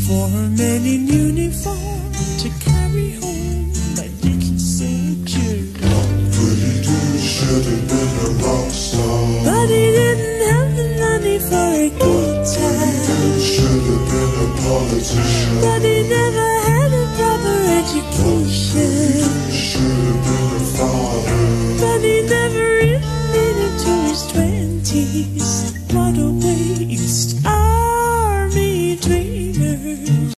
for a man in uniform to carry home my little soldier. But he should have been a rock star. But he didn't have the money for a guitar. He should have been a politician. But he never had a proper education. He should have been a father. But he never even made it to his 20s.